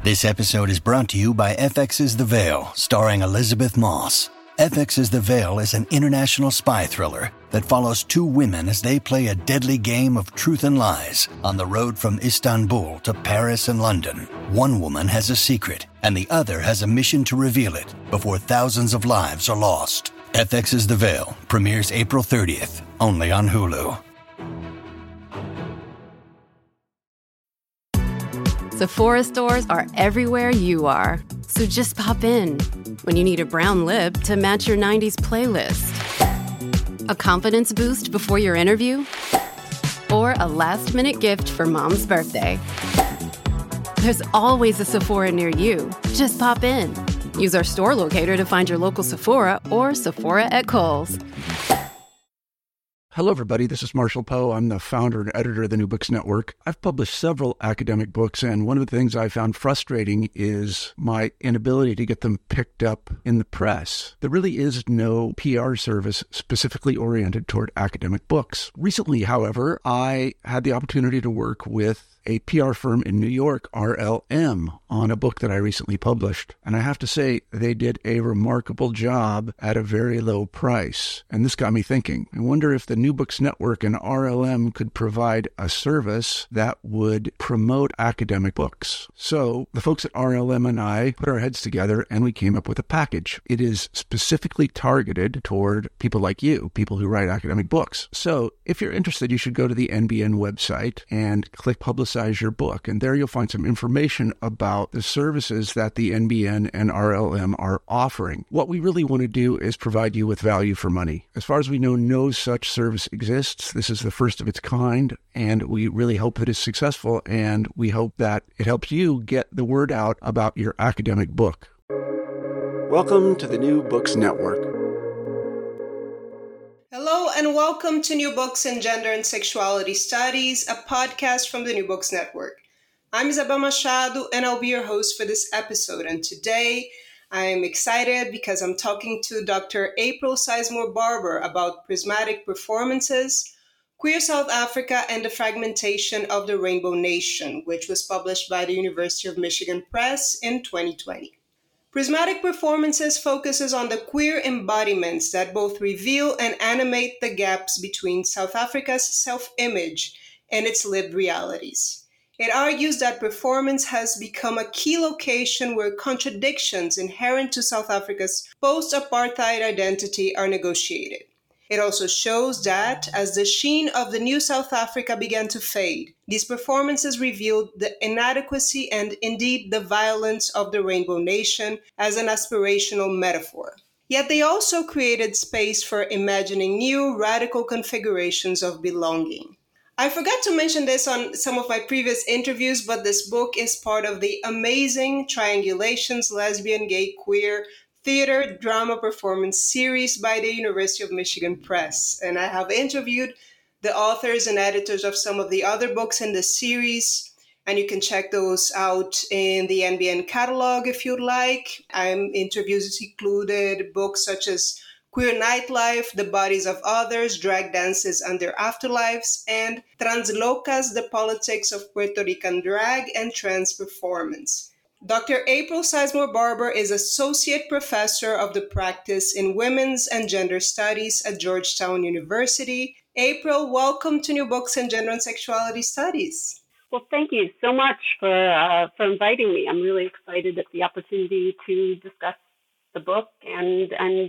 This episode is brought to you by FX's The Veil, starring Elizabeth Moss. FX's The Veil is an international spy thriller that follows two women as they play a deadly game of truth and lies on the road from Istanbul to Paris and London. One woman has a secret, and the other has a mission to reveal it before thousands of lives are lost. FX's The Veil premieres April 30th, only on Hulu. Sephora stores are everywhere you are. So just pop in when you need a brown lip to match your 90s playlist, a confidence boost before your interview, or a last-minute gift for mom's birthday. There's always a Sephora near you. Just pop in. Use our store locator to find your local Sephora or Sephora at Kohl's. Hello, everybody. This is Marshall Poe. I'm the founder and editor of the New Books Network. I've published several academic books, and one of the things I found frustrating is my inability to get them picked up in the press. There really is no PR service specifically oriented toward academic books. Recently, however, I had the opportunity to work with a PR firm in New York, RLM, on a book that I recently published. And I have to say, they did a remarkable job at a very low price. And this got me thinking. I wonder if the New Books Network and RLM could provide a service that would promote academic books. So the folks at RLM and I put our heads together and we came up with a package. It is specifically targeted toward people like you, people who write academic books. So if you're interested, you should go to the NBN website and click Publicize Your Book. And there you'll find some information about the services that the NBN and RLM are offering. What we really want to do is provide you with value for money. As far as we know, no such service exists. This is the first of its kind, and we really hope that it's successful, and we hope that it helps you get the word out about your academic book. Welcome to the New Books Network. Hello and welcome to New Books in Gender and Sexuality Studies, a podcast from the New Books Network. I'm Isabel Machado and I'll be your host for this episode. And today I'm excited because I'm talking to Dr. April Sizemore Barber about prismatic performances, Queer South Africa and the Fragmentation of the Rainbow Nation, which was published by the University of Michigan Press in 2020. Prismatic Performances focuses on the queer embodiments that both reveal and animate the gaps between South Africa's self-image and its lived realities. It argues that performance has become a key location where contradictions inherent to South Africa's post-apartheid identity are negotiated. It also shows that, as the sheen of the new South Africa began to fade, these performances revealed the inadequacy and indeed the violence of the Rainbow Nation as an aspirational metaphor. Yet they also created space for imagining new, radical configurations of belonging. I forgot to mention this on some of my previous interviews, but this book is part of the amazing Triangulations Lesbian, Gay, Queer Theater Drama Performance series by the University of Michigan Press. And I have interviewed the authors and editors of some of the other books in the series, and you can check those out in the NBN catalog if you'd like. Interviews included books such as Queer Nightlife, The Bodies of Others, Drag Dances and Their Afterlives, and Translocas, The Politics of Puerto Rican Drag and Trans Performance. Dr. April Sizemore Barber is Associate Professor of the Practice in Women's and Gender Studies at Georgetown University. April, welcome to New Books in Gender and Sexuality Studies. Well, thank you so much for inviting me. I'm really excited at the opportunity to discuss the book and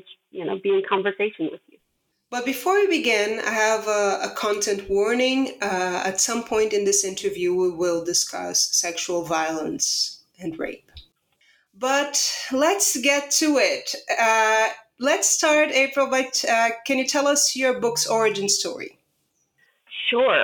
be in conversation with you. But before we begin, I have a content warning. At some point in this interview, we will discuss sexual violence and rape. But let's get to it. Let's start, April, by can you tell us your book's origin story? Sure.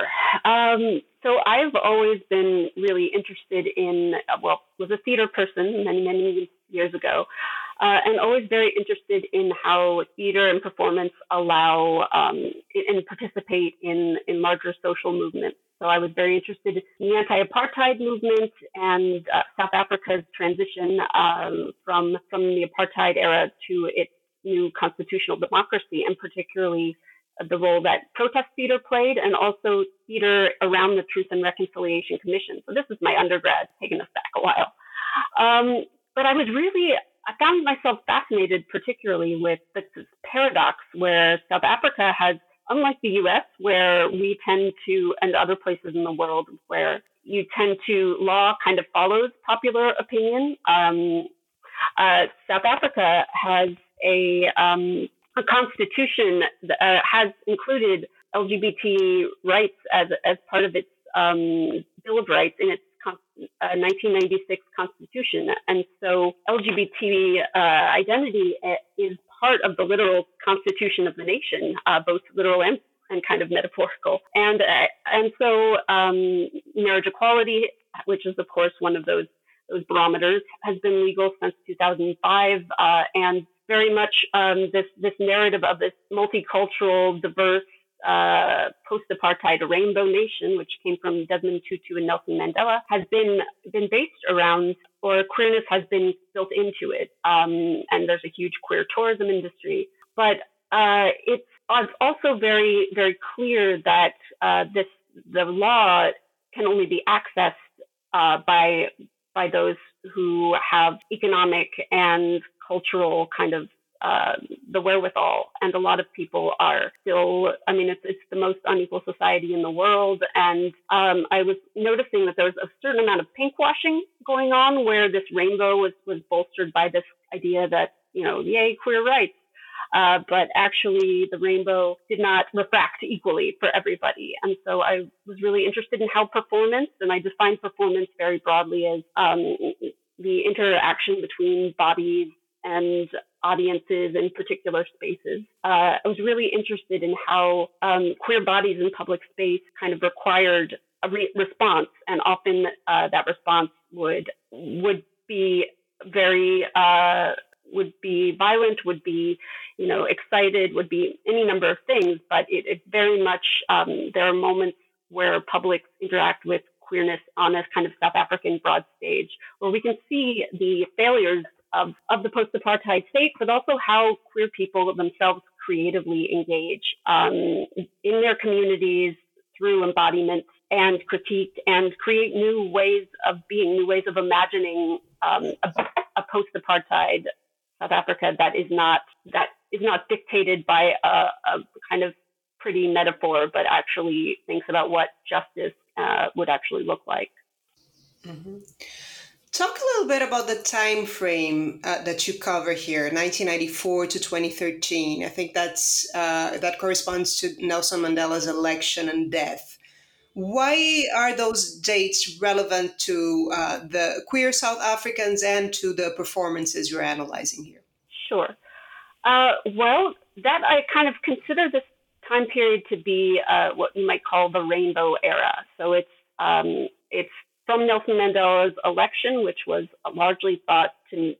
So I've always been really interested in, was a theater person many years ago, and always very interested in how theater and performance allow and participate in larger social movements. So I was very interested in the anti-apartheid movement and South Africa's transition from the apartheid era to its new constitutional democracy, and particularly the role that protest theater played, and also theater around the Truth and Reconciliation Commission. So this is my undergrad, taking us back a while. But I found myself fascinated, particularly with this paradox where South Africa has, unlike the US, where we tend to, and other places in the world where law kind of follows popular opinion. South Africa has a constitution that has included LGBT rights as part of its Bill of Rights in its 1996 constitution. And so LGBT identity is part of the literal constitution of the nation, both literal and kind of metaphorical. And so marriage equality, which is of course one of those barometers, has been legal since 2005, and very much this narrative of this multicultural, diverse, post-apartheid rainbow nation, which came from Desmond Tutu and Nelson Mandela, has been based around, or queerness has been built into it. And there's a huge queer tourism industry. But it's also very, very clear that the law can only be accessed by those who have economic and cultural kind of the wherewithal. And a lot of people are still, it's the most unequal society in the world. And I was noticing that there was a certain amount of pinkwashing going on, where this rainbow was bolstered by this idea that, yay, queer rights. But actually the rainbow did not refract equally for everybody. And so I was really interested in how performance, and I define performance very broadly as the interaction between bodies and audiences in particular spaces. I was really interested in how queer bodies in public space kind of required a response, and often that response would be very would be violent, would be excited, would be any number of things. But it very much there are moments where publics interact with queerness on a kind of South African broad stage, where we can see the failures of the post-apartheid state, but also how queer people themselves creatively engage in their communities through embodiment and critique, and create new ways of being, new ways of imagining a post-apartheid South Africa that is not dictated by a kind of pretty metaphor, but actually thinks about what justice would actually look like. Mm-hmm. Talk a little bit about the time frame that you cover here, 1994 to 2013. I think that corresponds to Nelson Mandela's election and death. Why are those dates relevant to the queer South Africans and to the performances you're analyzing here? Sure. Well, that I kind of consider this time period to be what you might call the rainbow era. So it's from Nelson Mandela's election, which was largely thought to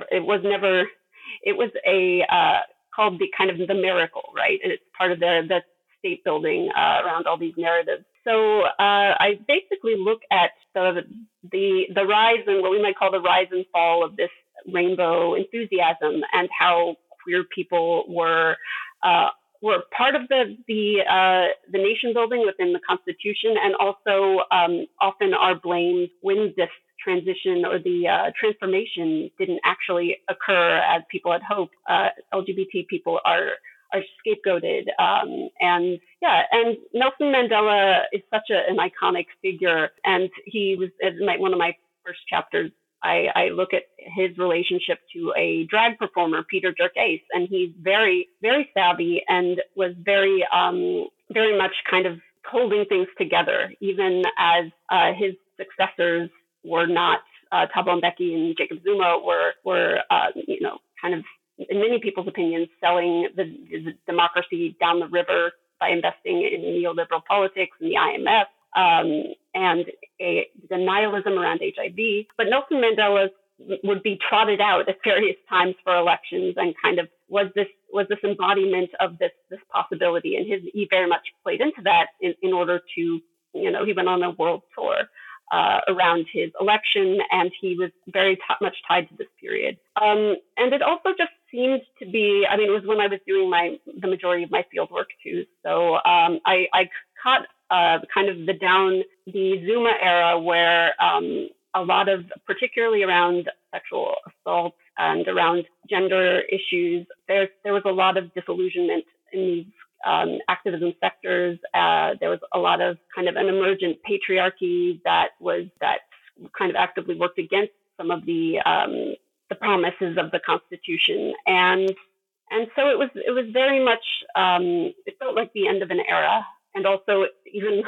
called the kind of the miracle, right? And it's part of the state building around all these narratives. So I basically look at the rise and what we might call the rise and fall of this rainbow enthusiasm, and how queer people were part of the nation building within the Constitution, and also often are blamed when this transition or the transformation didn't actually occur as people had hoped. LGBT people are scapegoated, and Nelson Mandela is such an iconic figure, and he was, as one of my first chapters, I look at his relationship to a drag performer, Peter Dirk Ace, and he's very, very savvy and was very, very much kind of holding things together, even as his successors were not. Thabo Mbeki and Jacob Zuma were kind of, in many people's opinions, selling the democracy down the river by investing in neoliberal politics and the IMF. And the nihilism around HIV. But Nelson Mandela would be trotted out at various times for elections, and kind of was this embodiment of this possibility. And he very much played into that in order to, he went on a world tour around his election, and he was very much tied to this period. And it also just seemed to be, it was when I was doing the majority of my field work too. So I caught kind of the Zuma era, where a lot of, particularly around sexual assault and around gender issues, there was a lot of disillusionment in these activism sectors. There was a lot of kind of an emergent patriarchy that kind of actively worked against some of the promises of the Constitution, and so it was very much, it felt like the end of an era. And also, even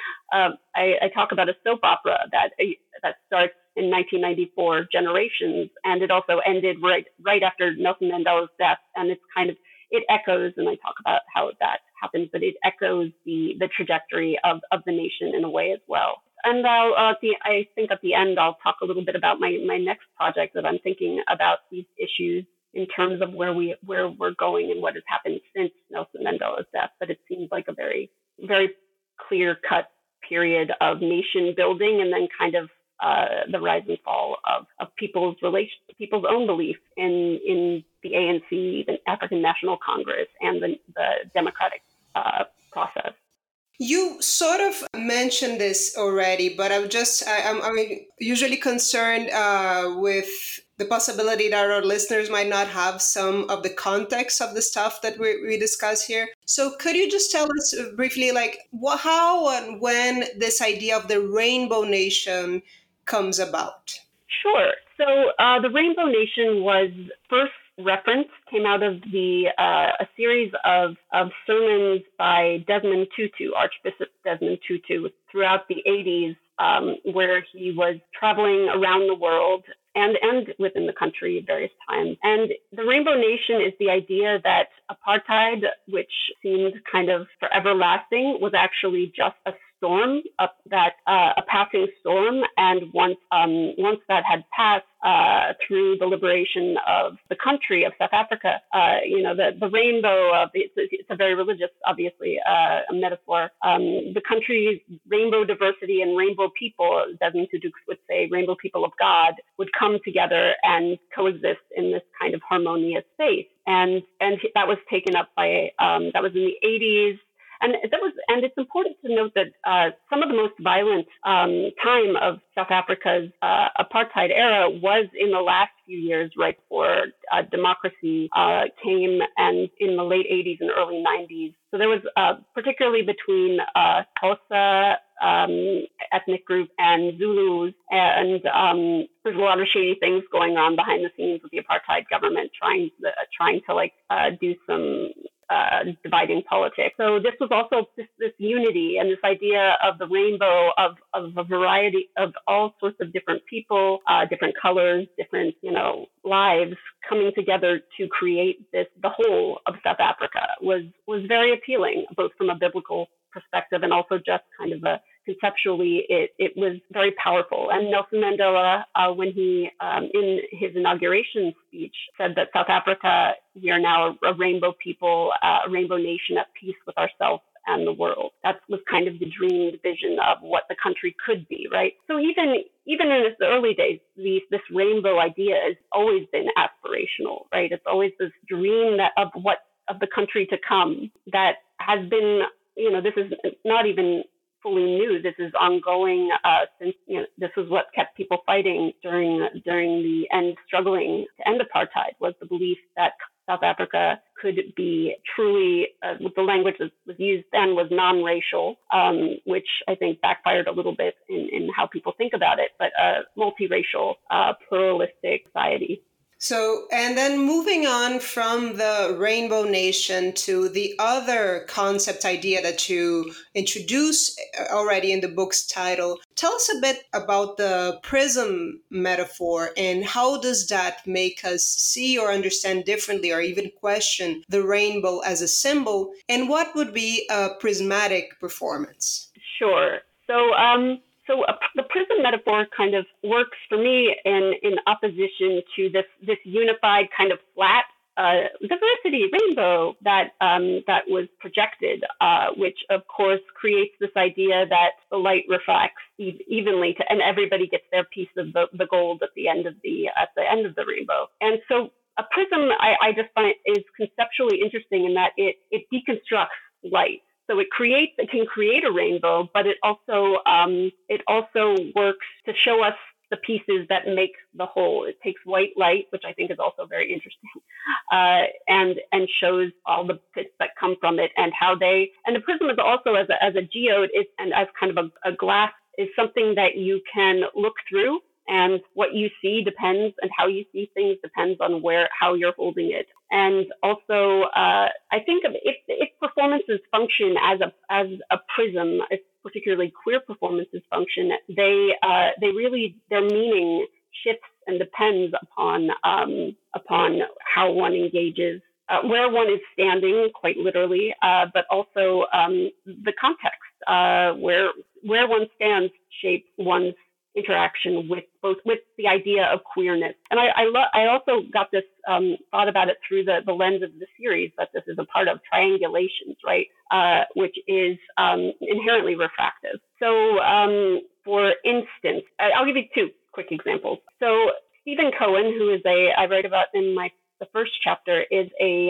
I talk about a soap opera that starts in 1994, Generations, and it also ended right after Nelson Mandela's death. And it echoes, and I talk about how that happens, but it echoes the trajectory of the nation in a way as well. And I think at the end, I'll talk a little bit about my next project that I'm thinking about these issues in terms of where we're going and what has happened since Nelson Mandela's death. But it seems like a very, very clear-cut period of nation building, and then kind of the rise and fall of people's own belief in the ANC, the African National Congress, and the democratic process. You sort of mentioned this already, but I'm usually concerned with the possibility that our listeners might not have some of the context of the stuff that we discuss here. So could you just tell us briefly, like, how and when this idea of the Rainbow Nation comes about? Sure. So the Rainbow Nation was first came out of a series of sermons by Desmond Tutu, Archbishop Desmond Tutu, throughout the 80s, where he was traveling around the world and within the country at various times. And the Rainbow Nation is the idea that apartheid, which seemed kind of forever lasting, was actually just a storm, a passing storm. And once that had passed through the liberation of the country of South Africa, the rainbow, it's a very religious, obviously, a metaphor. The country's rainbow diversity and rainbow people, Desmond Tutu would say, rainbow people of God, would come together and coexist in this kind of harmonious space. And that was taken up by, that was in the 80s. And it's important to note that some of the most violent time of South Africa's apartheid era was in the last few years, right before democracy came, and in the late 80s and early 90s. So there was, particularly between Xhosa ethnic group and Zulus, and there's a lot of shady things going on behind the scenes with the apartheid government trying to do some dividing politics. So this was also this unity and this idea of the rainbow of a variety of all sorts of different people, different colors, different lives coming together to create the whole of South Africa was very appealing, both from a biblical perspective and also just kind of conceptually, it was very powerful. And Nelson Mandela, when he, in his inauguration speech, said that South Africa, we are now a rainbow people, a rainbow nation at peace with ourselves and the world. That was kind of the dreamed vision of what the country could be, right? So even in its early days, this rainbow idea has always been aspirational, right? It's always this dream of the country to come that has been, this is not even fully new. This is ongoing since this is what kept people fighting during the struggling to end apartheid, was the belief that South Africa could be truly, with the language that was used then, was non-racial, which I think backfired a little bit in how people think about it, but a multiracial, pluralistic society. So, and then moving on from the Rainbow Nation to the other concept idea that you introduced already in the book's title, tell us a bit about the prism metaphor and how does that make us see or understand differently or even question the rainbow as a symbol, and what would be a prismatic performance? Sure. So the prism metaphor kind of works for me in opposition to this unified kind of flat diversity rainbow that was projected, which of course creates this idea that the light reflects evenly and everybody gets their piece of the gold at the end of the rainbow. And so a prism I just find is conceptually interesting in that it deconstructs light. So it can create a rainbow, but it also works to show us the pieces that make the whole. It takes white light, which I think is also very interesting, and shows all the bits that come from it and how they. And the prism is also as a geode and as kind of a glass is something that you can look through. And what you see depends, and how you see things depends on how you're holding it. And also, I think if performances function as a prism, if particularly queer performances function, they really, their meaning shifts and depends upon how one engages, where one is standing, quite literally, but also the context, where one stands shapes one's interaction with the idea of queerness. And I also got this thought about it through the lens of the series, that this is a part of triangulations, right? Which is inherently refractive. So for instance, I'll give you two quick examples. So Stephen Cohen, who is I write about in the first chapter, is a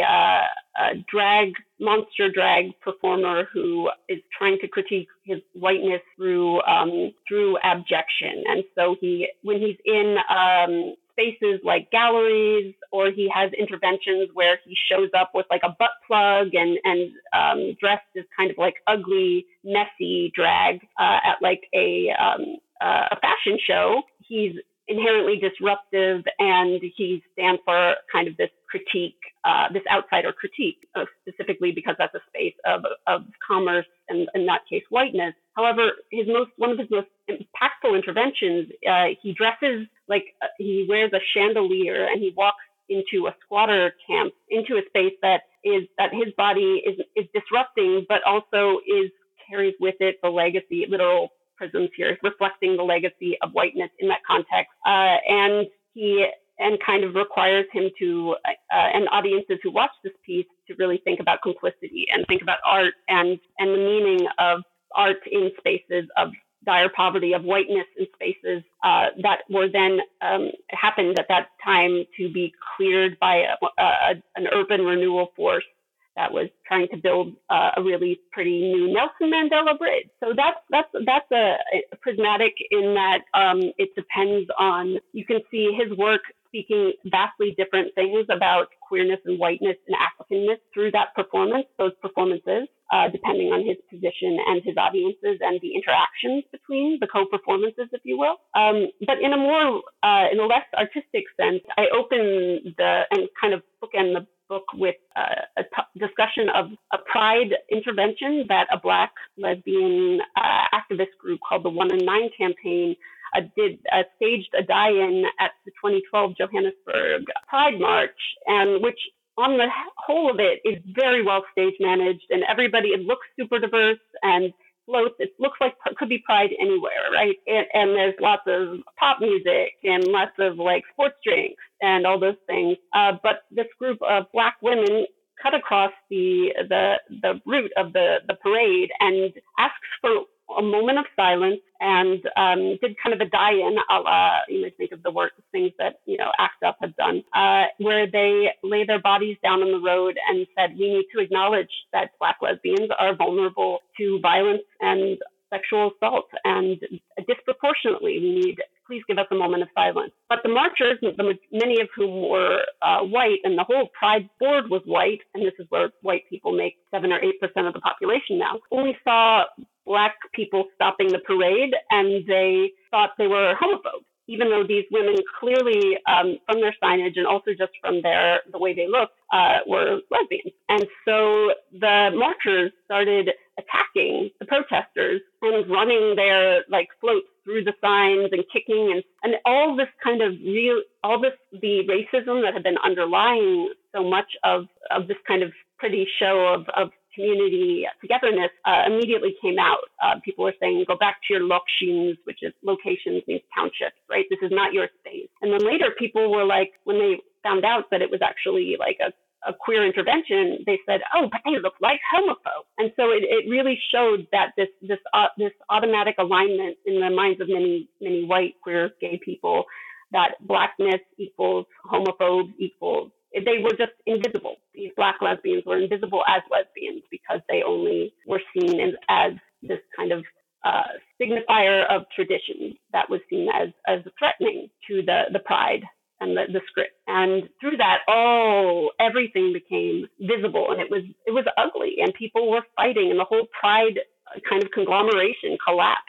monster drag performer who is trying to critique his whiteness through abjection. And so when he's in spaces like galleries, or he has interventions where he shows up with like a butt plug and dressed as kind of like ugly, messy drag at like a fashion show, he's inherently disruptive, and he stands for kind of this critique, this outsider critique, specifically because that's a space of commerce and in that case whiteness. However, one of his most impactful interventions, he dresses like he wears a chandelier, and he walks into a squatter camp, into a space that his body is disrupting, but also carries with it the legacy, literal prisms here, reflecting the legacy of whiteness in that context, and kind of requires him to and audiences who watch this piece to really think about complicity and think about art and the meaning of art in spaces of dire poverty, of whiteness in spaces that were then happened at that time to be cleared by an urban renewal force that was trying to build a really pretty new Nelson Mandela Bridge. So that's a prismatic in that it depends on, you can see his work speaking vastly different things about queerness and whiteness and Africanness through that performance, those performances, depending on his position and his audiences and the interactions between the co-performances, if you will. But in a less artistic sense, I open and kind of bookend the book with a discussion of a pride intervention that a Black lesbian activist group called the 1 and 9 campaign staged a die-in at the 2012 Johannesburg Pride March, and which on the whole of it is very well stage managed, and it looks super diverse and floats. It looks like it could be Pride anywhere, right? And there's lots of pop music and lots of like sports drinks and all those things. But this group of Black women cut across the route of the parade and asks for a moment of silence and did kind of a die-in, you might think of the things that, ACT UP had done, where they lay their bodies down on the road and said, we need to acknowledge that Black lesbians are vulnerable to violence and sexual assault, and disproportionately, please give us a moment of silence. But the marchers, many of whom were white, and the whole Pride board was white, and this is where white people make 7 or 8% of the population now, only saw Black people stopping the parade, and they thought they were homophobes, even though these women clearly, from their signage and also just from the way they looked, were lesbians. And so the marchers started attacking the protesters and running their floats through the signs and kicking and all this kind of the racism that had been underlying so much of this kind of pretty show of community togetherness immediately came out. People were saying, go back to your locations, which is locations means townships, right? This is not your space. And then later people were like, when they found out that it was actually like a queer intervention, they said, oh, but they look like homophobes. And so it really showed that this automatic alignment in the minds of many, many white, queer, gay people, that Blackness equals homophobes equals, they were just invisible. These Black lesbians were invisible as lesbians because they only were seen as this kind of signifier of tradition that was seen as threatening to the pride and the script. And through that, everything became visible, and it was ugly, and people were fighting, and the whole pride kind of conglomeration collapsed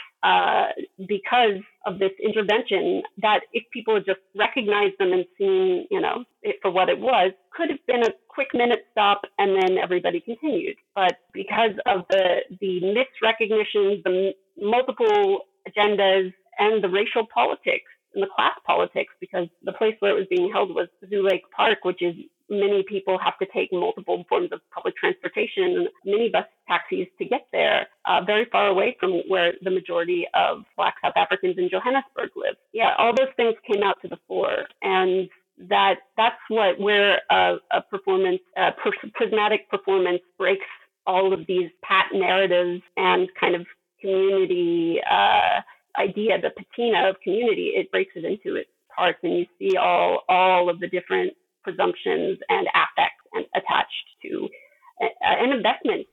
because of this intervention that, if people had just recognized them and seen, it for what it was, could have been a quick minute stop and then everybody continued. But because of the misrecognition, the multiple agendas, and the racial politics and the class politics, because the place where it was being held was Zoo Lake Park, which is, many people have to take multiple forms of public transportation, minibus taxis to get there, very far away from where the majority of Black South Africans in Johannesburg live. Yeah, all those things came out to the fore, and that's where a performance, prismatic performance, breaks all of these pat narratives and kind of community idea, the patina of community. It breaks it into its parts, and you see all of the different presumptions and affects and attached to an investment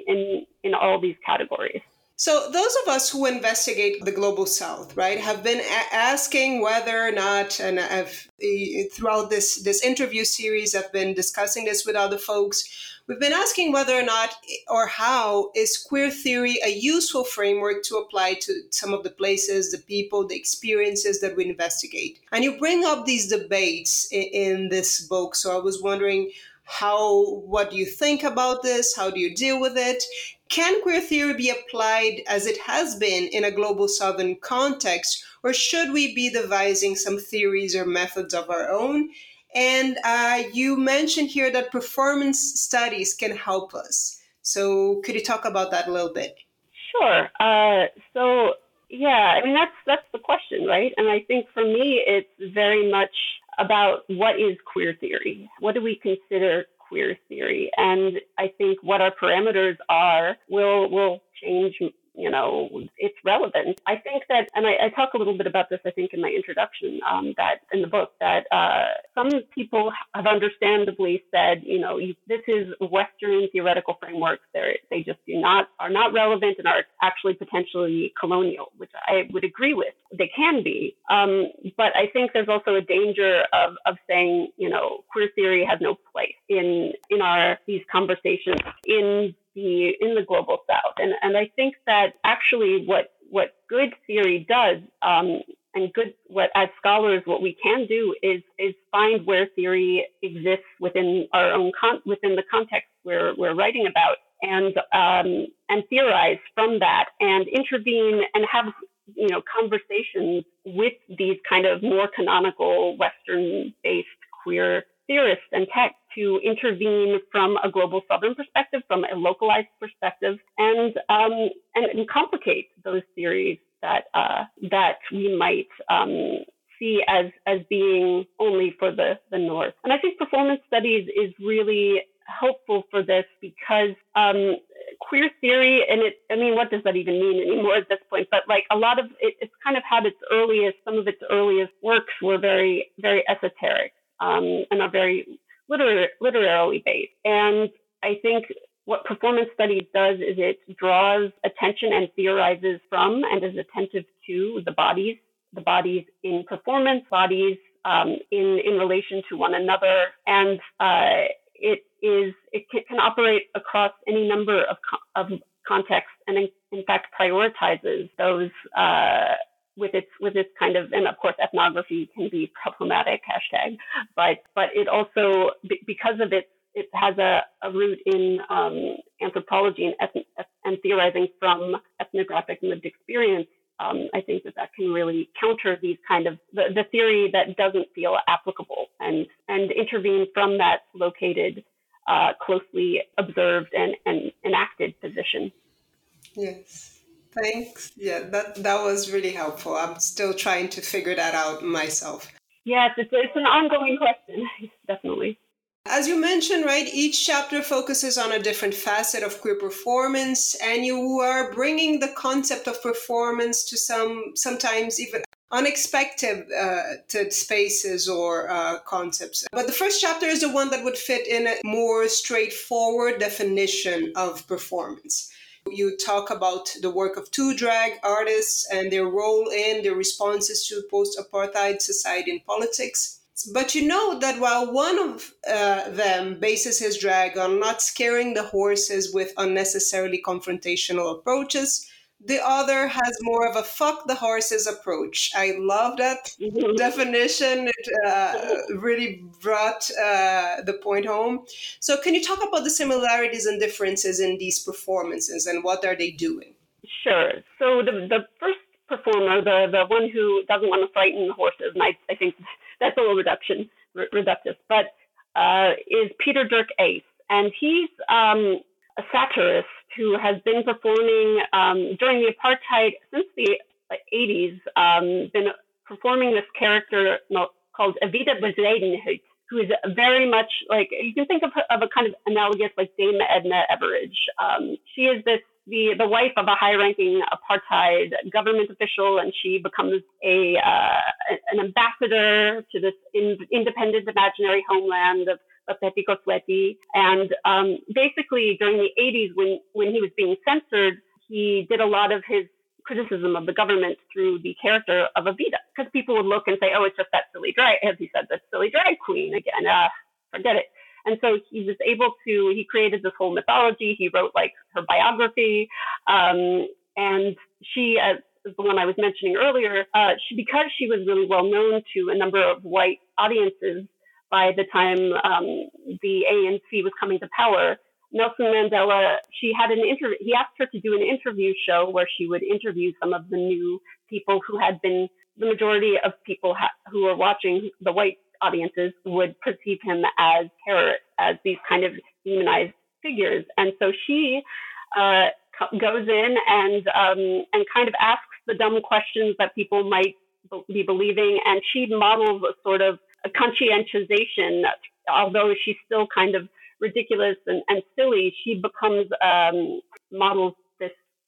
in all these categories. So those of us who investigate the Global South, right, have been asking whether or not, and I've throughout this interview series, I've been discussing this with other folks. We've been asking whether or not, or how, is queer theory a useful framework to apply to some of the places, the people, the experiences that we investigate. And you bring up these debates in this book. So I was wondering, what do you think about this? How do you deal with it? Can queer theory be applied as it has been in a global Southern context, or should we be devising some theories or methods of our own? And you mentioned here that performance studies can help us. So could you talk about that a little bit? Sure. So yeah, I mean, that's the question, right? And I think for me, it's very much about what is queer theory? What do we consider queer theory? And I think what our parameters are will change, its relevance. I think that, and I talk a little bit about this, I think, in my introduction, that in the book, that some people have understandably said, this is Western theoretical frameworks. They just are not relevant and are actually potentially colonial, which I would agree with. They can be, but I think there's also a danger of saying, queer theory has no place in these conversations in the Global South. And I think that actually what good theory does, and as scholars, what we can do is find where theory exists within our own within the context we're writing about, and theorize from that, and intervene and have conversations with these kind of more canonical Western-based queer theorists and tech to intervene from a global Southern perspective, from a localized perspective, and complicate those theories that we might see as being only for the North. And I think performance studies is really helpful for this, because queer theory, and what does that even mean anymore at this point? But like a lot of it's kind of had some of its earliest works were very, very esoteric, and are very literarily based. And I think what performance studies does is it draws attention and theorizes from and is attentive to the bodies in performance, bodies in relation to one another, and it can operate across any number of contexts, and in fact prioritizes those with its kind of, and of course ethnography can be problematic, hashtag, but it also, because of it has a root in anthropology and theorizing from ethnographic lived experience. I think that can really counter these kind of the theory that doesn't feel applicable, and intervene from that located, closely observed and enacted position. Yes. Thanks. Yeah, that was really helpful. I'm still trying to figure that out myself. Yes, it's an ongoing question, definitely. As you mentioned, right, each chapter focuses on a different facet of queer performance, and you are bringing the concept of performance to sometimes even unexpected spaces or concepts. But the first chapter is the one that would fit in a more straightforward definition of performance. You talk about the work of two drag artists and their role in their responses to post-apartheid society and politics. But you know that while one of them bases his drag on not scaring the horses with unnecessarily confrontational approaches, the other has more of a fuck the horses approach. I love that definition. It really brought the point home. So can you talk about the similarities and differences in these performances and what are they doing? Sure. So the first performer, the one who doesn't want to frighten the horses, and I think that's a little reductive, but is Peter Dirk Ace. And he's a satirist who has been performing during the apartheid, since the 80s, been performing this character called Evita Bezuidenhout, who is very much like, you can think of a kind of analogous like Dame Edna Everage. She is the wife of a high-ranking apartheid government official, and she becomes an ambassador to this independent imaginary homeland of Petiko Sweti. And basically, during the 80s, when he was being censored, he did a lot of his criticism of the government through the character of Evita, because people would look and say, "Oh, it's just that silly drag," as he said, "that silly drag queen again. Forget it." And so he was able to, he created this whole mythology. He wrote like her biography. And she, as the one I was mentioning earlier, because she was really well known to a number of white audiences by the time the ANC was coming to power, Nelson Mandela, he asked her to do an interview show where she would interview some of the new people who had been, the majority of people who were watching, the white audiences would perceive him as terrorists, as these kind of demonized figures. And so she goes in and kind of asks the dumb questions that people might be believing, and she models a sort of a conscientization. Although she's still kind of ridiculous and silly, she becomes models this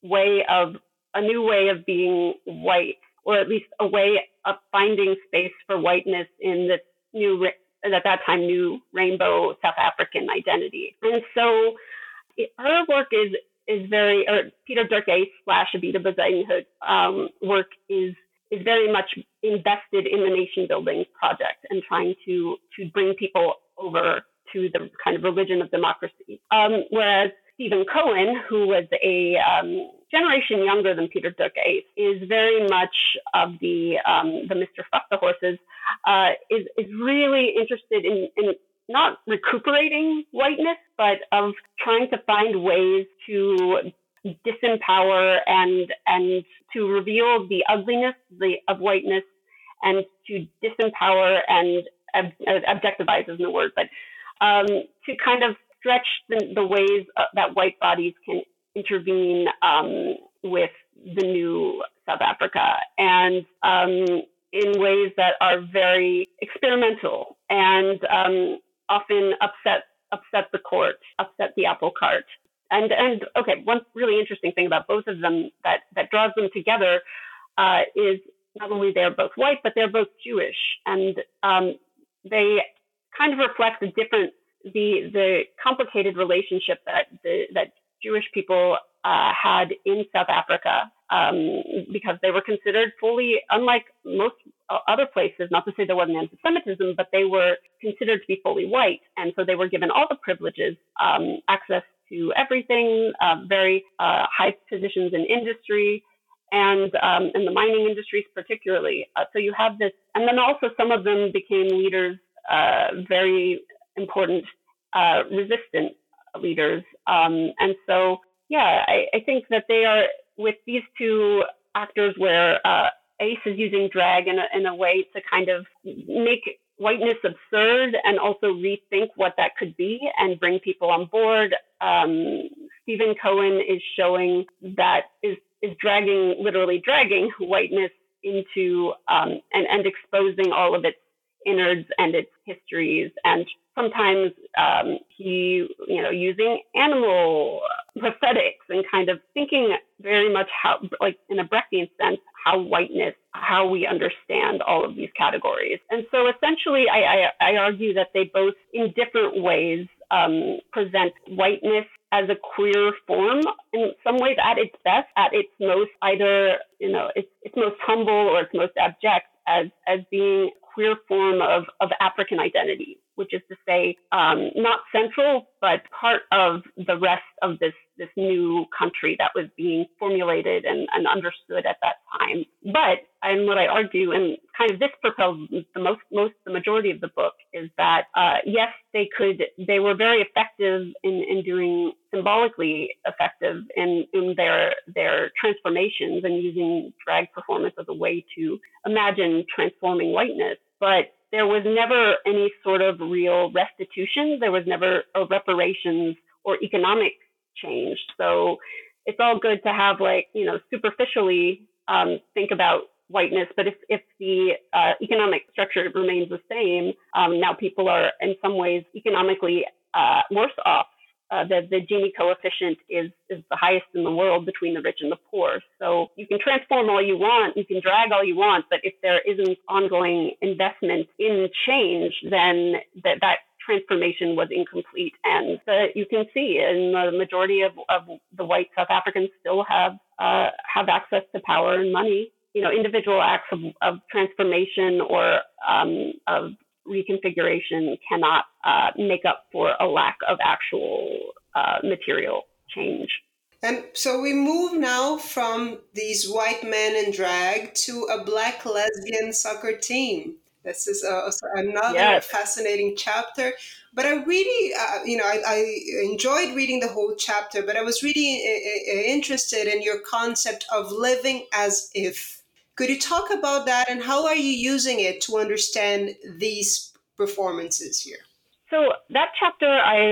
a new way of being white, or at least a way of finding space for whiteness in this new, at that time, new rainbow South African identity. And so her work is very, or Peter Dirk Ace / Evita Bezuidenhout work is very much invested in the nation building project and trying to bring people over to the kind of religion of democracy. Whereas Stephen Cohen, who was a generation younger than Peter Dirk Ace, is very much of the Mr. Fuck the Horses, is really interested in not recuperating whiteness, but of trying to find ways to disempower and to reveal the ugliness of whiteness, and to disempower and objectivize isn't the word, but to kind of stretch the ways that white bodies can intervene with the new South Africa, and in ways that are very experimental and often upset the court, upset the apple cart. And okay, one really interesting thing about both of them that draws them together is not only they're both white, but they're both Jewish, and they kind of reflect the complicated relationship that Jewish people had in South Africa, because they were considered fully, unlike most other places, not to say there wasn't anti-Semitism, but they were considered to be fully white. And so they were given all the privileges, access to everything, very high positions in industry, and in the mining industries particularly. So you have this, and then also some of them became leaders, very important resistant leaders. And so, yeah, I think that they are, with these two actors where Ace is using drag in a way to kind of make whiteness absurd and also rethink what that could be and bring people on board. Stephen Cohen is showing that is literally dragging whiteness into and exposing all of its innards and its histories, and sometimes he, using animal prosthetics and kind of thinking very much how, like in a Brechtian sense, how we understand all of these categories. And so essentially, I argue that they both, in different ways, present whiteness as a queer form in some ways at its best, at its most either, its most humble or its most abject as being a queer form of African identity, which is to say, not central, but part of the rest of this new country that was being formulated and understood at that time. But, and what I argue, and kind of this propels the majority of the book, is that yes, they were very effective in doing, symbolically effective in their transformations and using drag performance as a way to imagine transforming whiteness. But there was never any sort of real restitution. There was never a reparations or economic change. So it's all good to have, like, superficially think about whiteness, but if the economic structure remains the same, now people are in some ways economically worse off. The Gini coefficient is the highest in the world between the rich and the poor. So you can transform all you want, you can drag all you want, but if there isn't ongoing investment in change, then that transformation was incomplete. And you can see in the majority of the white South Africans still have access to power and money. Individual acts of transformation or of reconfiguration cannot make up for a lack of actual material change. And so we move now from these white men in drag to a Black lesbian soccer team. This is another fascinating chapter. But I really, I enjoyed reading the whole chapter, but I was really interested in your concept of living as if. Could you talk about that, and how are you using it to understand these performances here? So that chapter,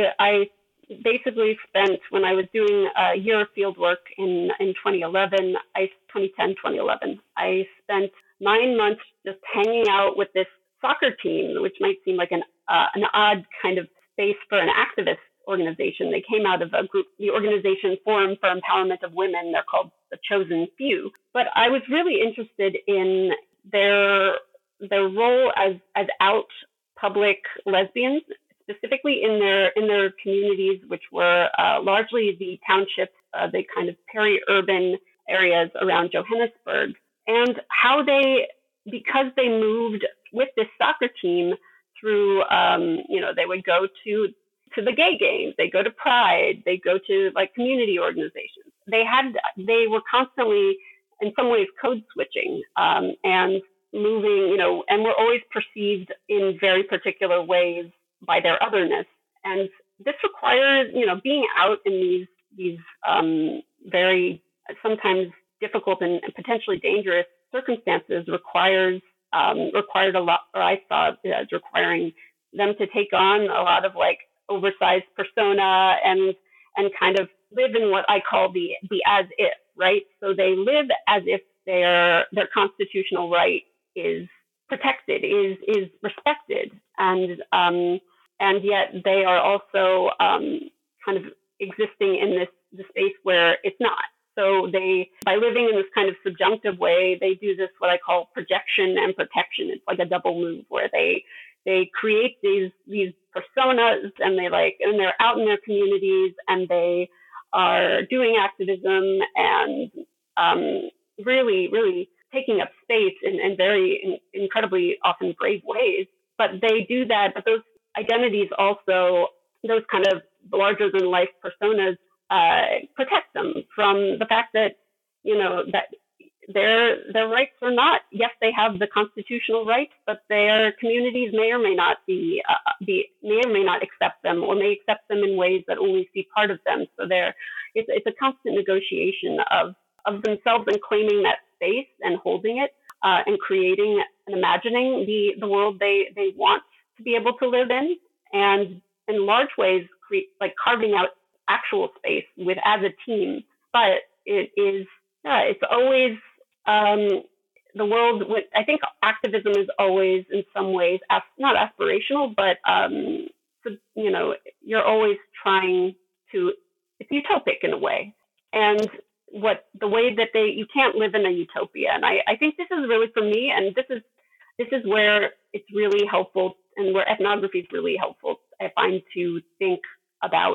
I basically spent, when I was doing a year of field work in 2011, 2010-2011, I spent 9 months just hanging out with this soccer team, which might seem like an odd kind of space for an activist organization. They came out of a group, the organization Forum for Empowerment of Women. They're called The Chosen Few. But I was really interested in their role as out public lesbians, specifically in their communities, which were largely the townships, the kind of peri-urban areas around Johannesburg, and how because they moved with this soccer team through, they would go to the gay games, they go to Pride, they go to like community organizations. They were constantly, in some ways, code switching and moving, and were always perceived in very particular ways by their otherness. And this requires, being out in these very sometimes difficult and potentially dangerous circumstances required a lot, or I thought as requiring them to take on a lot of like oversized persona and kind of live in what I call the as if, right? So they live as if their constitutional right is protected, is respected, and yet they are also kind of existing in this space where it's not. So by living in this kind of subjunctive way, they do this, what I call projection and protection. It's like a double move where they create these personas and they're out in their communities and they are doing activism and really, really taking up space in very incredibly often brave ways. But they do that, but those identities also, those kind of larger than life personas, protect them from the fact that, that their rights are not, yes, they have the constitutional rights, but their communities may or may not may or may not accept them, or may accept them in ways that only see part of them. So it's a constant negotiation of themselves and claiming that space and holding it, and creating and imagining the world they want to be able to live in, and in large ways carving out actual space as a team. But it's always the world. I think activism is always in some ways not aspirational, but you're always trying to. It's utopic in a way, and the way that you can't live in a utopia. And I think this is really, for me, and this is where it's really helpful, and where ethnography is really helpful, I find, to think about,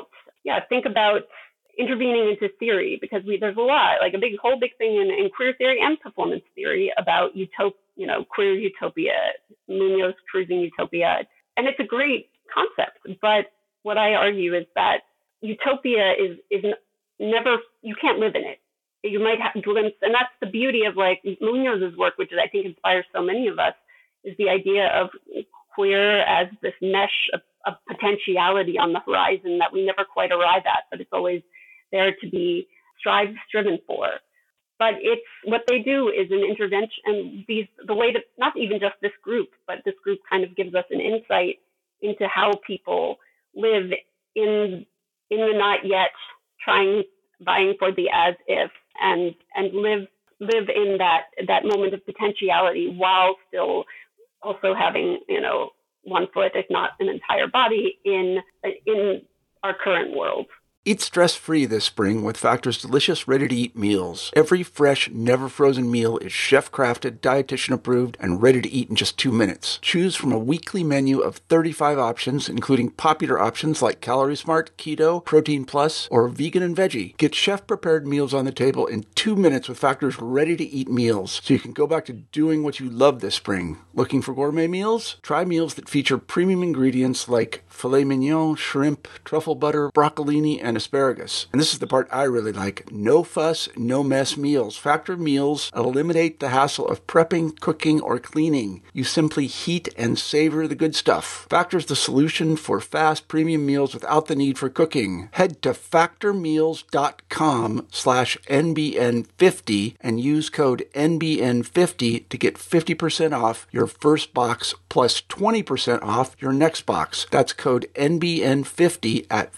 think about intervening into theory, because there's a lot, like a whole big thing in queer theory and performance theory about queer utopia, Munoz cruising utopia. And it's a great concept. But what I argue is that utopia is never, you can't live in it. You might have a glimpse, and that's the beauty of like Munoz's work, which I think inspires so many of us, is the idea of queer as this mesh of potentiality on the horizon that we never quite arrive at, but it's always there to be striven for. But it's what they do is an intervention, and the way that not even just this group, but this group kind of gives us an insight into how people live in the not yet, vying for the as if, and live in that moment of potentiality while still also having one foot, if not an entire body, in our current world. Eat stress-free this spring with Factor's delicious, ready-to-eat meals. Every fresh, never-frozen meal is chef-crafted, dietitian-approved, and ready to eat in just 2 minutes. Choose from a weekly menu of 35 options, including popular options like Calorie Smart, Keto, Protein Plus, or Vegan and Veggie. Get chef-prepared meals on the table in 2 minutes with Factor's ready-to-eat meals, so you can go back to doing what you love this spring. Looking for gourmet meals? Try meals that feature premium ingredients like filet mignon, shrimp, truffle butter, broccolini, and asparagus. And this is the part I really like. No fuss, no mess meals. Factor meals eliminate the hassle of prepping, cooking, or cleaning. You simply heat and savor the good stuff. Factor's the solution for fast premium meals without the need for cooking. Head to factormeals.com/NBN50 and use code NBN50 to get 50% off your first box plus 20% off your next box. That's code NBN50 at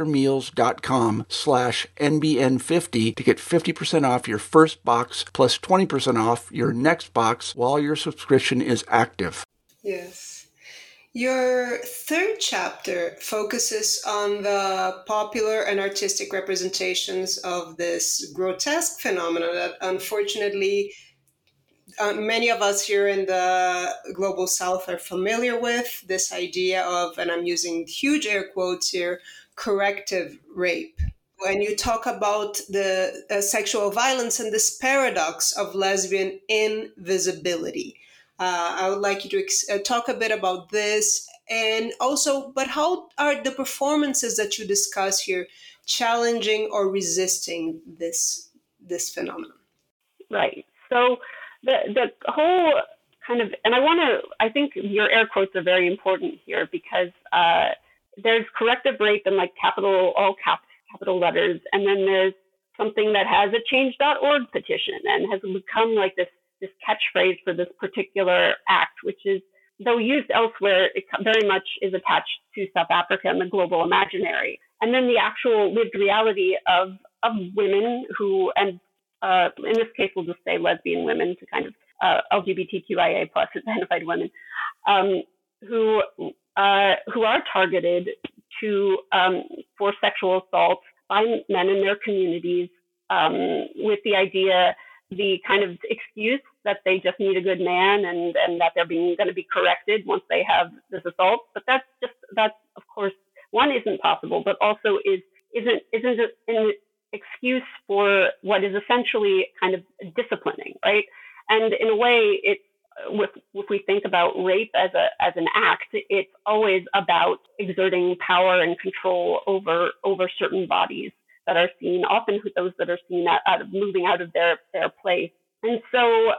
factormeals.com/NBN50 to get 50% off your first box plus 20% off your next box while your subscription is active. Yes. Your third chapter focuses on the popular and artistic representations of this grotesque phenomenon that unfortunately many of us here in the global south are familiar with, this idea of, and I'm using huge air quotes here, corrective rape. When you talk about the sexual violence and this paradox of lesbian invisibility, I would like you to talk a bit about this, and also, but how are the performances that you discuss here challenging or resisting this phenomenon? Right. So the whole kind of, and I think your air quotes are very important here, because there's corrective rape in like all capital letters, and then there's something that has a change.org petition and has become like this catchphrase for this particular act, which is, though used elsewhere, it very much is attached to South Africa and the global imaginary. And then the actual lived reality of women who, and in this case, we'll just say lesbian women to kind of LGBTQIA plus identified women, who are targeted for sexual assault by men in their communities, with the kind of excuse that they just need a good man and that they're going to be corrected once they have this assault. But that's of course, one, isn't possible, but also isn't an excuse for what is essentially kind of disciplining, right? And in a way, it's, if we think about rape as an act, it's always about exerting power and control over certain bodies that are seen, often those that are seen moving out of their place. And so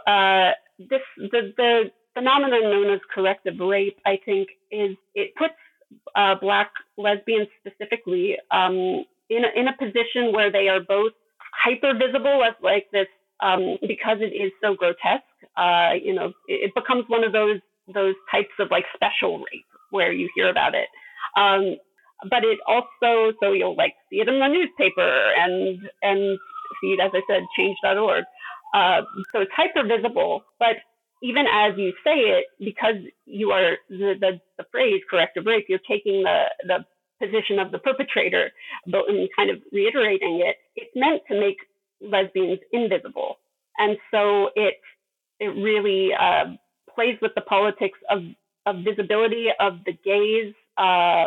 the phenomenon known as corrective rape, I think, it puts Black lesbians specifically in a position where they are both hyper visible as like this, because it is so grotesque. It becomes one of those types of like special rape where you hear about it. But it also, so you'll like see it in the newspaper and see it, as I said, change.org. So it's hyper visible, but even as you say it, because you are the phrase corrective rape, you're taking the position of the perpetrator, but in kind of reiterating it, it's meant to make lesbians invisible. And so it really plays with the politics of visibility, of the gaze,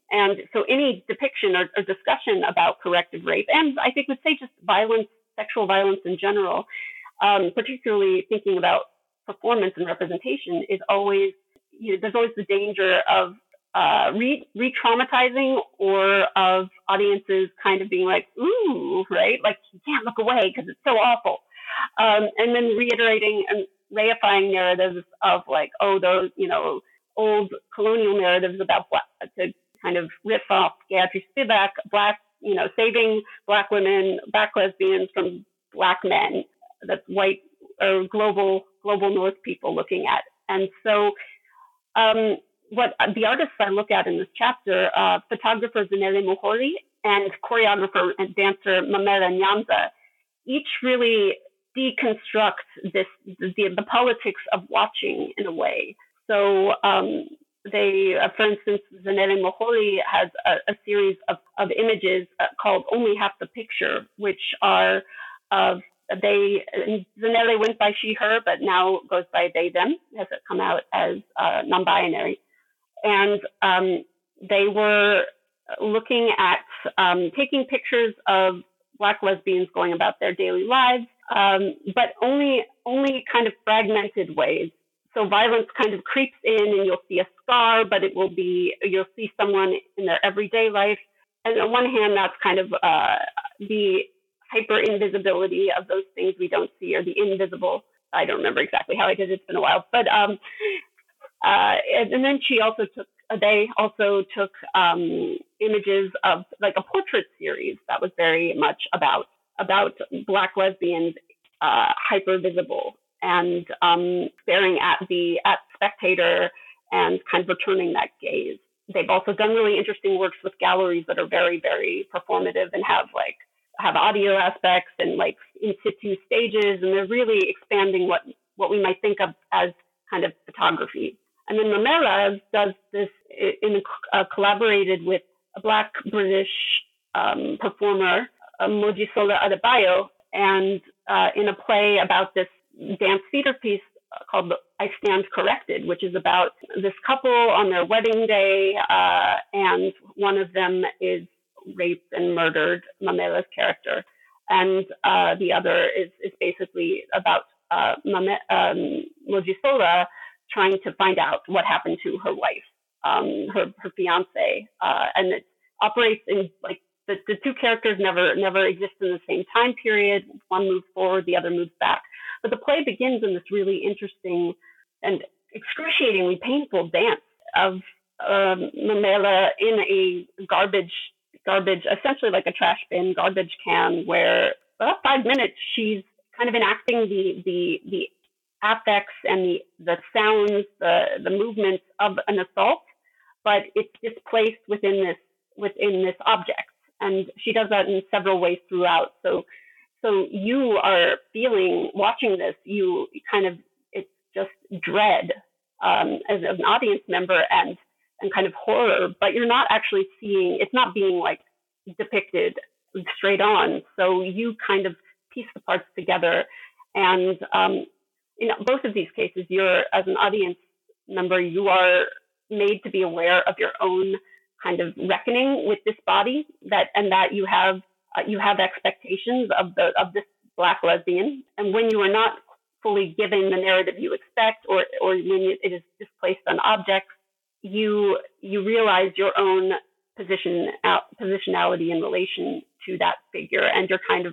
And so any depiction or discussion about corrective rape, and I think would say just violence, sexual violence in general, particularly thinking about performance and representation, is always, there's always the danger of re-traumatizing, or of audiences kind of being like, ooh, right? Like, you can't look away because it's so awful. And then reiterating and reifying narratives of like, oh, those, old colonial narratives about to kind of riff off Gayatri Spivak, saving Black women, Black lesbians from Black men. That's white or global North people looking at. And so what the artists I look at in this chapter, photographer Zanele Muholi and choreographer and dancer Mamela Nyanza, each really deconstruct the politics of watching in a way. So they, for instance, Zanele Muholi has a series of images called Only Half the Picture, which are of Zanele went by she, her, but now goes by they, them, has it come out as non-binary. And they were looking at taking pictures of Black lesbians going about their daily lives, but only kind of fragmented ways. So violence kind of creeps in and you'll see a scar, but you'll see someone in their everyday life. And on one hand, that's kind of the hyper invisibility of those things we don't see, or the invisible. I don't remember exactly how I did it. It's been a while, but and then they also took images of like a portrait series that was very much about Black lesbians, hyper visible, and staring at the spectator and kind of returning that gaze. They've also done really interesting works with galleries that are very, very performative and have audio aspects and like in situ stages, and they're really expanding what we might think of as kind of photography. And then Mamela does this collaborated with a Black British performer, Mojisola Adebayo, and in a play about this dance theater piece called I Stand Corrected, which is about this couple on their wedding day, and one of them is raped and murdered, Mamela's character, and the other is basically about Mojisola trying to find out what happened to her wife, her fiance, and it operates in like the two characters never exist in the same time period. One moves forward, the other moves back. But the play begins in this really interesting and excruciatingly painful dance of Mamela in a garbage, essentially like a trash bin, garbage can, where about 5 minutes she's kind of enacting the affects and the sounds, the movements of an assault, but it's displaced within this object. And she does that in several ways throughout. So you are feeling, watching this, you kind of, it's just dread as an audience member and kind of horror, but you're not actually seeing, it's not being like depicted straight on. So you kind of piece the parts together. And in both of these cases, you're, as an audience member, you are made to be aware of your own kind of reckoning with this body, that you have expectations of this Black lesbian, and when you are not fully given the narrative you expect, or when it is displaced on objects, you realize your own positionality in relation to that figure, and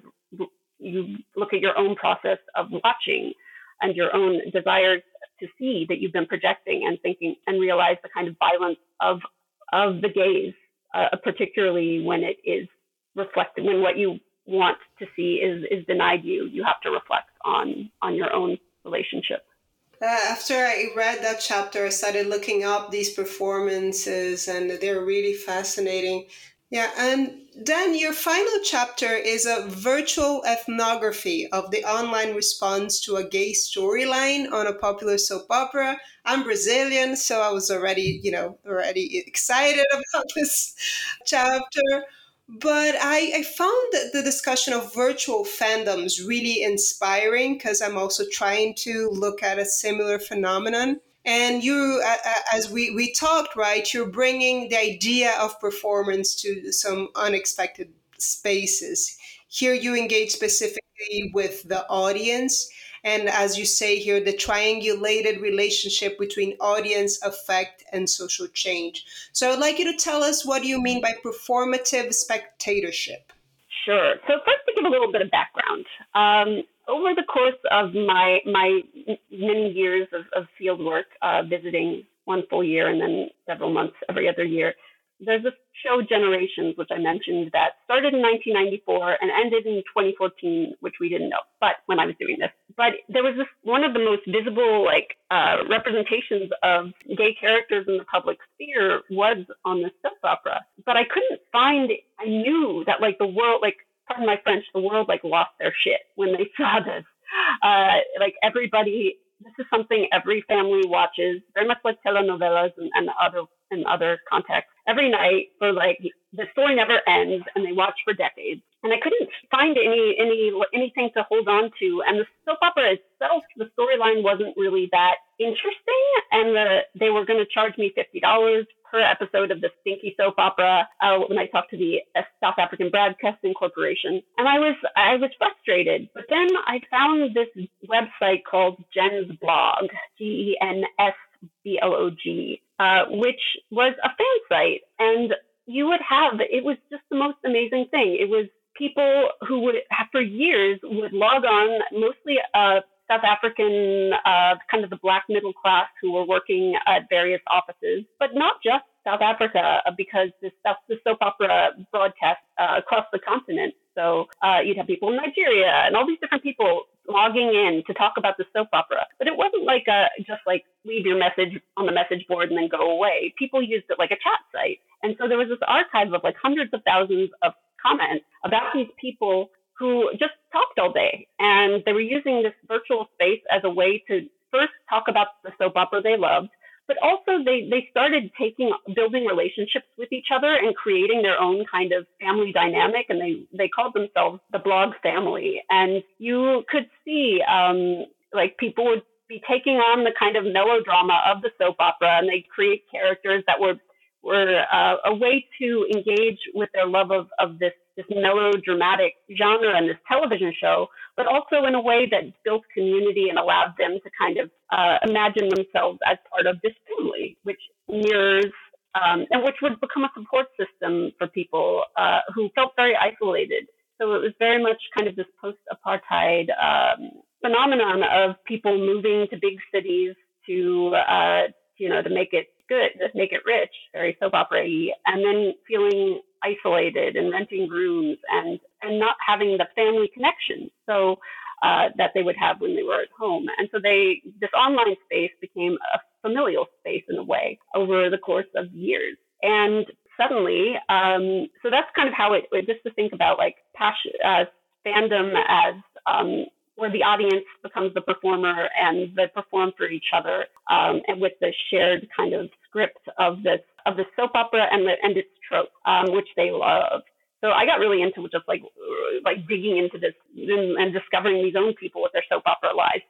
you look at your own process of watching and your own desires to see that you've been projecting and thinking, and realize the kind of violence of the gaze, particularly when it is reflected, when what you want to see is denied you. You have to reflect on your own relationship. After I read that chapter, I started looking up these performances, and they're really fascinating. Yeah, and then your final chapter is a virtual ethnography of the online response to a gay storyline on a popular soap opera. I'm Brazilian, so I was already excited about this chapter. But I found the discussion of virtual fandoms really inspiring, because I'm also trying to look at a similar phenomenon. And you, as we talked, right, you're bringing the idea of performance to some unexpected spaces. Here you engage specifically with the audience. And as you say here, the triangulated relationship between audience, effect, and social change. So I'd like you to tell us, what do you mean by performative spectatorship? Sure. So first, to give a little bit of background, over the course of my many years of field work, visiting one full year and then several months every other year, there's a show, Generations, which I mentioned, that started in 1994 and ended in 2014, which we didn't know, but when I was doing this. But there was this, one of the most visible representations of gay characters in the public sphere was on the soap opera. But I couldn't find, I knew that the world, pardon my French, the world lost their shit when they saw this. Everybody, this is something every family watches, very much like telenovelas and other contexts, every night for the story never ends, and they watch for decades. And I couldn't find anything to hold on to. And the soap opera itself, the storyline wasn't really that interesting. And they were going to charge me $50 per episode of the stinky soap opera when I talked to the South African Broadcasting Corporation. And I was frustrated. But then I found this website called Jen's Blog, GENSBLOG, which was a fan site. And it was just the most amazing thing. It was people who would, for years, would log on, mostly South African, kind of the black middle class who were working at various offices, but not just South Africa, because the soap opera broadcast across the continent. So you'd have people in Nigeria and all these different people logging in to talk about the soap opera. But it wasn't just leave your message on the message board and then go away. People used it like a chat site. And so there was this archive of hundreds of thousands of comments about these people who just talked all day. And they were using this virtual space as a way to first talk about the soap opera they loved, but also they started building relationships with each other and creating their own kind of family dynamic. And they called themselves the Blog Family. And you could see people would be taking on the kind of melodrama of the soap opera, and they'd create characters that were a way to engage with their love of this melodramatic genre and this television show, but also in a way that built community and allowed them to kind of imagine themselves as part of this family, which mirrors and which would become a support system for people who felt very isolated. So it was very much kind of this post-apartheid phenomenon of people moving to big cities to make it good, to make it rich, very soap opera-y, and then feeling isolated and renting rooms and not having the family connection so that they would have when they were at home. And so this online space became a familial space in a way over the course of years. And suddenly, so that's kind of how it just to think about fandom as where the audience becomes the performer and they perform for each other, and with the shared kind of script of the soap opera and its trope, which they love. So I got really into just digging into this and discovering these own people with their soap opera lives,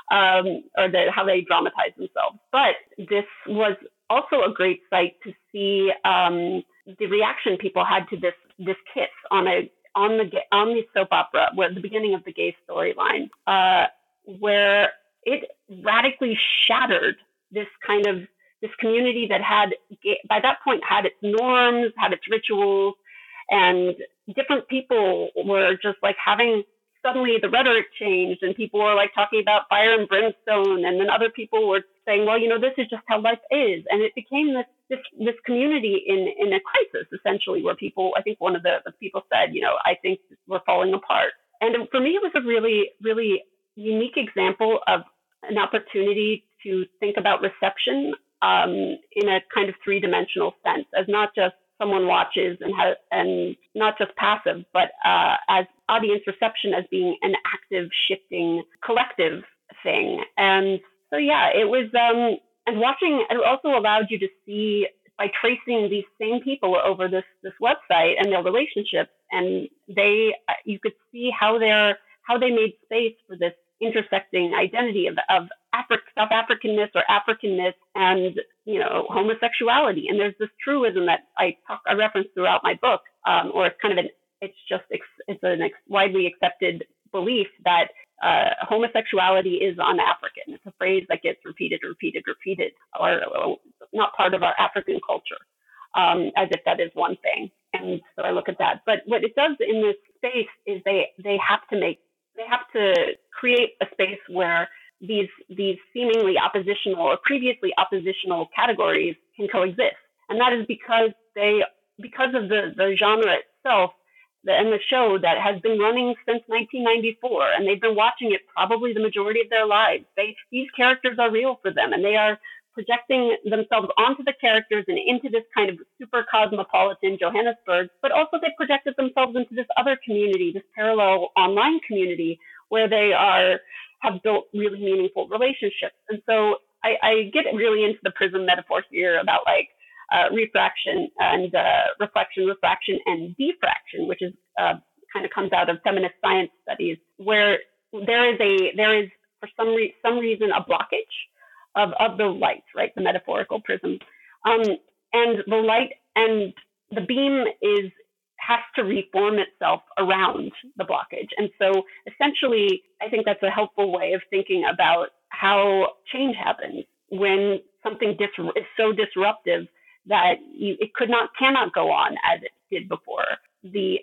how they dramatize themselves. But this was also a great site to see the reaction people had to this kiss on the soap opera, where the beginning of the gay storyline, where it radically shattered this community that had, by that point, had its norms, had its rituals, and different people were just having, suddenly the rhetoric changed and people were talking about fire and brimstone, and then other people were saying, well, this is just how life is. And it became this community in a crisis, essentially, where people, I think one of the people said, I think we're falling apart. And for me, it was a really, really unique example of an opportunity to think about reception in a kind of three-dimensional sense, as not just someone watches and not just passive, but as audience reception as being an active, shifting, collective thing. And so, yeah, it was, and watching, it also allowed you to see, by tracing these same people over this website and their relationships, and you could see how they made space for this intersecting identity of South Africanness or Africanness and, homosexuality. And there's this truism that I reference throughout my book, or it's kind of it's a widely accepted belief that homosexuality is un-African. It's a phrase that gets repeated, or not part of our African culture, as if that is one thing. And so I look at that. But what it does in this space is they have to create a space where these seemingly oppositional or previously oppositional categories can coexist. And that is because of the genre itself and the show that has been running since 1994, and they've been watching it probably the majority of their lives. These characters are real for them, and they are projecting themselves onto the characters and into this kind of super cosmopolitan Johannesburg, but also they projected themselves into this other community, this parallel online community where they have built really meaningful relationships. And so I get really into the prism metaphor here about refraction and reflection, refraction, and diffraction, which is kind of comes out of feminist science studies, where there is for some reason a blockage of the light, right, the metaphorical prism, and the light and the beam has to reform itself around the blockage. And so essentially, I think that's a helpful way of thinking about how change happens when something is so disruptive that it cannot go on as it did before. The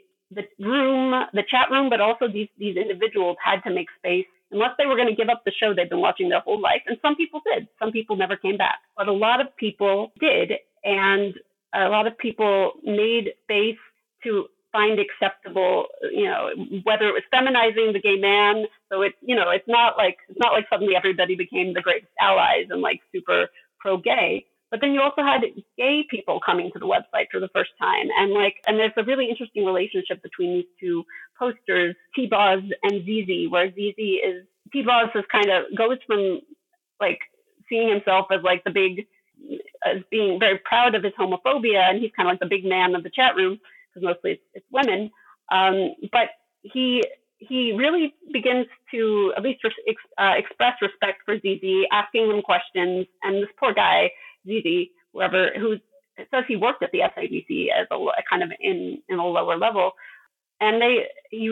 chat room, but also these individuals had to make space unless they were going to give up the show they'd been watching their whole life. And some people did. Some people never came back. But a lot of people did. And a lot of people made space to find acceptable, whether it was feminizing the gay man. So it's not like suddenly everybody became the greatest allies and super pro-gay. But then you also had gay people coming to the website for the first time. And there's a really interesting relationship between these two posters, T-Boz and ZZ, where T-Boz goes from seeing himself as as being very proud of his homophobia, and he's kind of the big man of the chat room, because mostly it's women. But he really begins to at least express respect for ZZ, asking him questions. And this poor guy, ZZ, who says he worked at the SABC as a kind of in a lower level, and they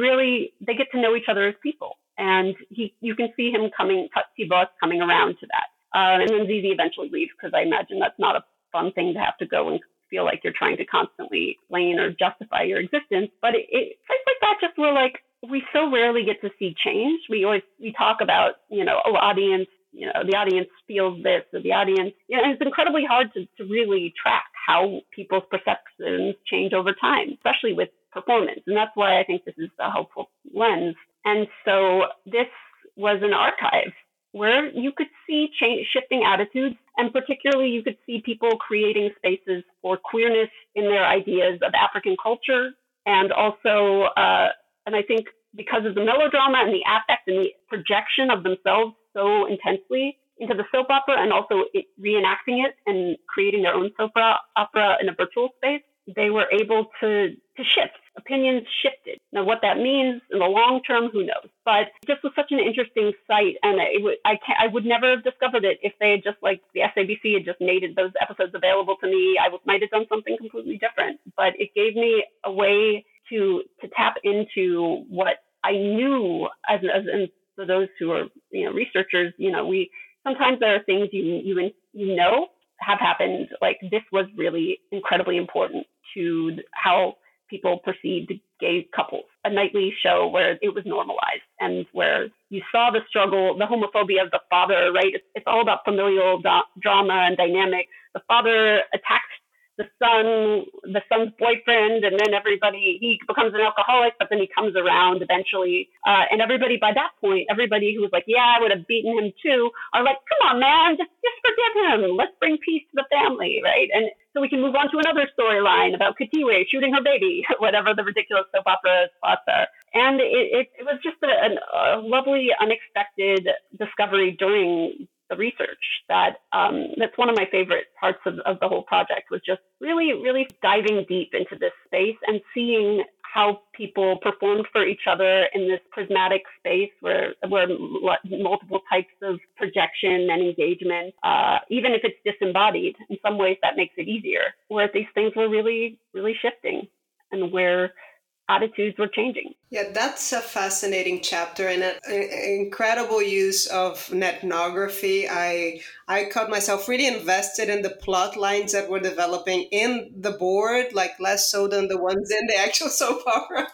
get to know each other as people, and you can see him T-Boz coming around to that, and then ZZ eventually leaves, because I imagine that's not a fun thing to have to go and feel like you're trying to constantly explain or justify your existence. But it's like that, just where we so rarely get to see change. We talk about audience. The audience feels this, or the audience, and it's incredibly hard to really track how people's perceptions change over time, especially with performance. And that's why I think this is a helpful lens. And so this was an archive where you could see shifting attitudes, and particularly you could see people creating spaces for queerness in their ideas of African culture. And also, and I think because of the melodrama and the affect and the projection of themselves so intensely into the soap opera, and also reenacting it and creating their own soap opera in a virtual space, they were able to shift. Opinions shifted. Now, what that means in the long term, who knows? But this was such an interesting site, and I would never have discovered it if they had just the SABC had just made those episodes available to me. I might have done something completely different, but it gave me a way to tap into what I knew as for those who are researchers. Sometimes there are things you have happened. This was really incredibly important to how people perceived gay couples. A nightly show where it was normalized, and where you saw the struggle, the homophobia of the father. Right, it's all about familial drama and dynamic. The father attacks the son's boyfriend, and then he becomes an alcoholic, but then he comes around eventually. And by that point, everybody who was I would have beaten him too, are come on, man, just forgive him. Let's bring peace to the family, right? And so we can move on to another storyline about Katiwe shooting her baby, whatever the ridiculous soap opera spots are. And it was just a lovely, unexpected discovery during the research that's one of my favorite parts of the whole project, was just really, really diving deep into this space and seeing how people performed for each other in this prismatic space where multiple types of projection and engagement, even if it's disembodied, in some ways that makes it easier, where these things were really, really shifting and where attitudes were changing. Yeah, that's a fascinating chapter and an incredible use of ethnography. I caught myself really invested in the plot lines that were developing in the board, like less so than the ones in the actual soap opera.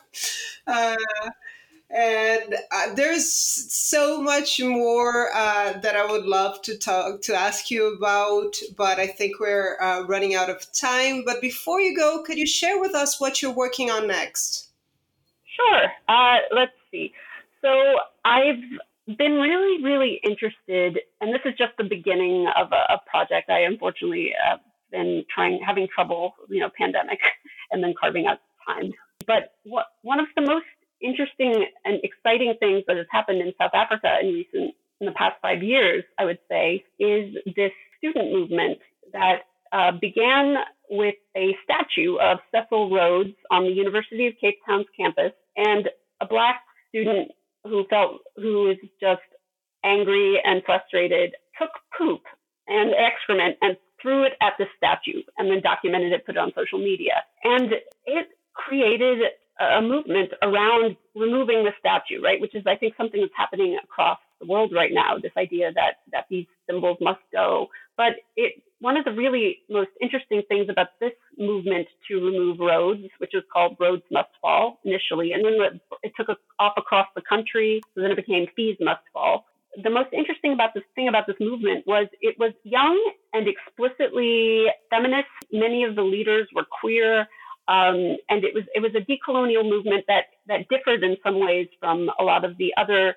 And there's so much more that I would love to ask you about, but I think we're running out of time. But before you go, could you share with us what you're working on next? Sure. Let's see. So I've been really, really interested, and this is just the beginning of a project. I unfortunately have been having trouble, pandemic, and then carving out time. But one of the most interesting and exciting things that has happened in South Africa in the past 5 years, I would say, is this student movement that began with a statue of Cecil Rhodes on the University of Cape Town's campus, and a Black student who was just angry and frustrated took poop and excrement and threw it at the statue and then documented it, put it on social media. And it created a movement around removing the statue, right? Which is, I think, something that's happening across the world right now, this idea that these symbols must go. But one of the really most interesting things about this movement to remove Rhodes, which was called Rhodes Must Fall initially, and then it took off across the country, so then it became Fees Must Fall. The most interesting about this movement was it was young and explicitly feminist. Many of the leaders were queer, and it was a decolonial movement that differed in some ways from a lot of the other,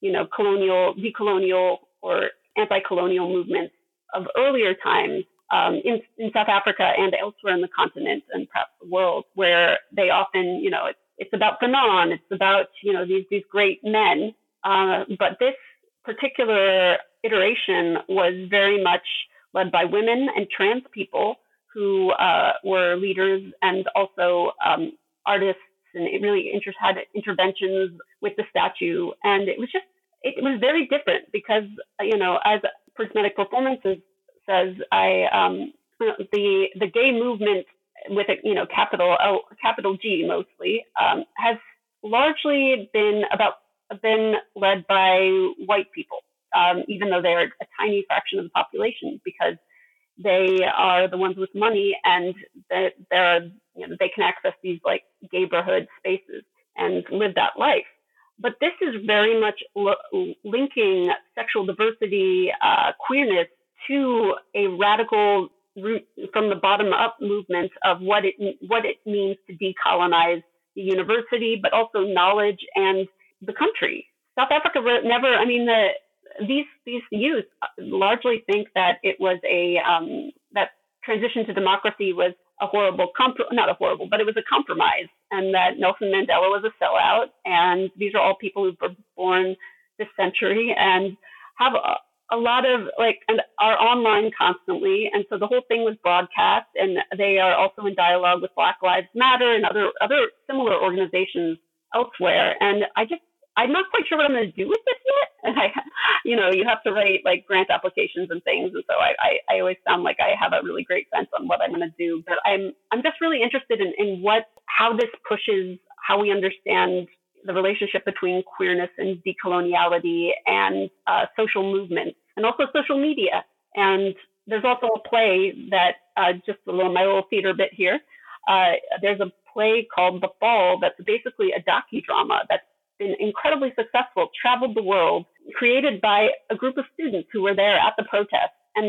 decolonial or anti-colonial movements of earlier times in South Africa and elsewhere in the continent and perhaps the world, where they often, it's about Fanon, it's about, these great men. But this particular iteration was very much led by women and trans people who were leaders and also artists, and it really had interventions with the statue. And it was very different because, as Prismatic Performances says, the gay movement with a capital G mostly has largely been led by white people, even though they're a tiny fraction of the population, because they are the ones with money and they can access these like gayborhood spaces and live that life. But this is very much linking sexual diversity, queerness, to a radical root from the bottom up movement of what it means to decolonize the university, but also knowledge and the country. South Africa never. These youth largely think that it was that transition to democracy was a horrible but it was a compromise, and that Nelson Mandela was a sellout. And these are all people who were born this century and have a lot of and are online constantly. And so the whole thing was broadcast, and they are also in dialogue with Black Lives Matter and other similar organizations elsewhere. And I'm not quite sure what I'm going to do with this yet. And you have to write like grant applications and things. And so I always sound like I have a really great sense on what I'm going to do. But I'm just really interested in how this pushes how we understand the relationship between queerness and decoloniality and social movements and also social media. And there's also a play that my little theater bit here. There's a play called The Fall that's basically a docudrama that's been incredibly successful, traveled the world, created by a group of students who were there at the protest, and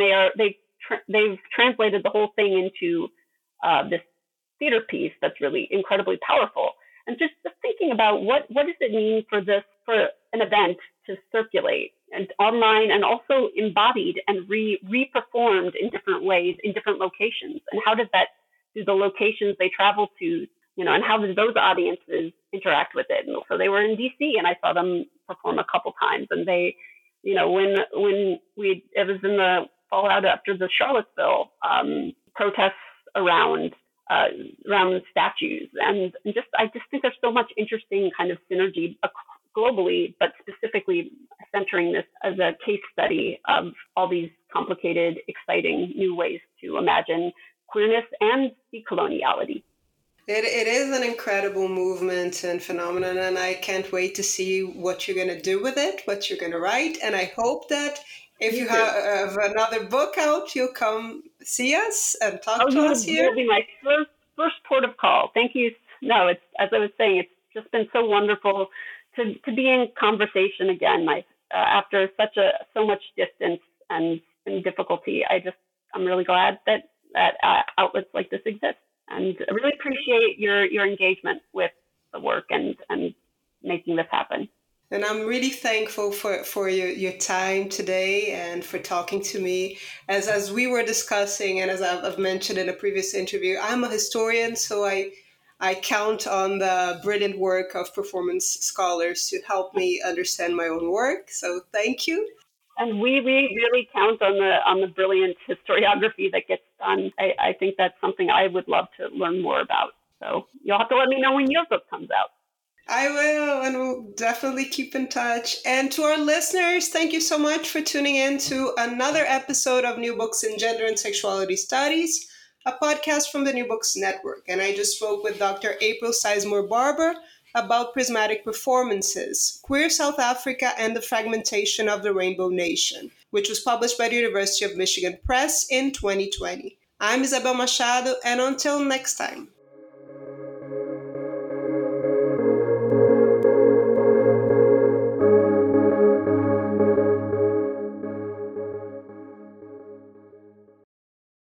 they've translated the whole thing into this theater piece that's really incredibly powerful. And just thinking about what does it mean for an event to circulate and online and also embodied and re-performed in different ways in different locations, and how do the locations they travel to, and how did those audiences interact with it? And so they were in DC, and I saw them perform a couple times, and they, when it was in the fallout after the Charlottesville protests around around statues. And I just think there's so much interesting kind of synergy globally, but specifically centering this as a case study of all these complicated, exciting new ways to imagine queerness and decoloniality. It is an incredible movement and phenomenon, and I can't wait to see what you're going to do with it, what you're going to write. And I hope that if you have another book out, you'll come see us and talk to us here. You'll be my first port of call. Thank you. No, it's, as I was saying, it's just been so wonderful to be in conversation again. After so much distance and difficulty, I'm really glad that outlets like this exist. And I really appreciate your engagement with the work and making this happen. And I'm really thankful for your time today and for talking to me. As we were discussing, and as I've mentioned in a previous interview, I'm a historian, so I count on the brilliant work of performance scholars to help me understand my own work. So thank you. And we really count on the brilliant historiography that gets done. I think that's something I would love to learn more about. So you'll have to let me know when your book comes out. I will, and we'll definitely keep in touch. And to our listeners, thank you so much for tuning in to another episode of New Books in Gender and Sexuality Studies, a podcast from the New Books Network. And I just spoke with Dr. April Sizemore-Barber about prismatic performances, Queer South Africa and the Fragmentation of the Rainbow Nation, which was published by the University of Michigan Press in 2020. I'm Isabel Machado, and until next time.